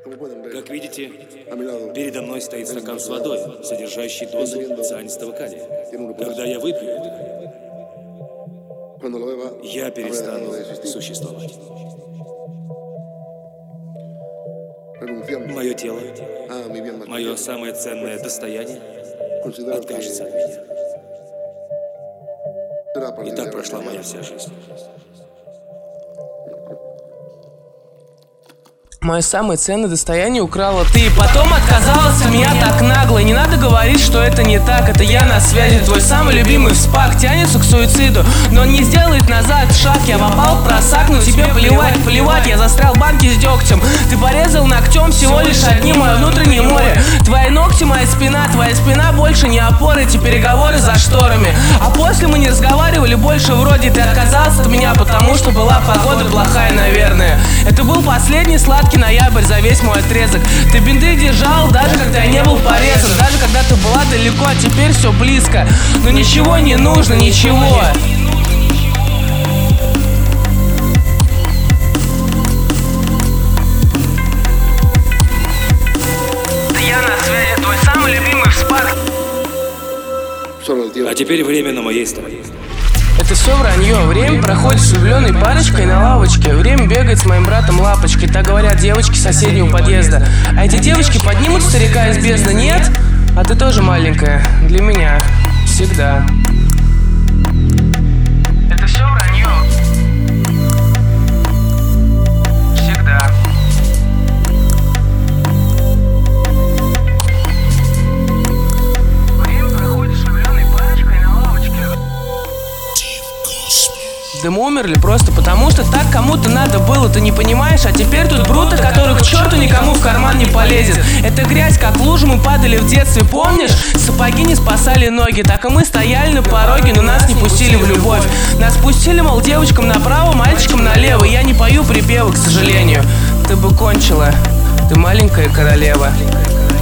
Как видите, передо мной стоит стакан с водой, содержащий дозу цианистого калия. Когда я выпью это, я перестану существовать. Мое тело, мое самое ценное достояние, откажется от меня. И так прошла моя вся жизнь. Мое самое ценное достояние украла ты. Потом отказалась от меня так нагло. И не надо говорить, что это не так. Это я на связи, твой самый любимый вспак. Тянется к суициду, но он не сделает назад шаг. Я попал в просак, но тебе плевать, плевать. Я застрял в банке с дегтем. Ты порезал ногтем всего лишь одним мое внутреннее море. Твои ногти, моя спина больше не опоры. Эти переговоры за шторами. А после мы не разговаривали больше вроде. Ты отказался от меня, потому что была погода плохая, наверное. Это был последний сладкий ноябрь за весь мой отрезок. Ты бинты держал, даже когда я не был порезан. Даже когда ты была далеко, а теперь все близко. Но ничего не нужно, ничего. Я на связи, твой самый любимый вспак. А теперь время на моей стороне. Это все вранье. Время проходит с влюбленной парочкой на лавочке. Время бегает с моим братом Лапочкой. Так говорят девочки соседнего подъезда. А эти девочки поднимут старика из бездны? Нет? А ты тоже маленькая. Для меня. Всегда. Это все вранье. Всегда. Да мы умерли просто потому, что так кому-то надо было, ты не понимаешь? А теперь тут бруто, который к черту никому в карман не полезет. Это грязь, как в лужу мы падали в детстве, помнишь? Сапоги не спасали ноги, так и мы стояли на пороге, но нас не пустили в любовь. Нас пустили, мол, девочкам направо, мальчикам налево. Я не пою припевы, к сожалению. Ты бы кончила, ты маленькая королева.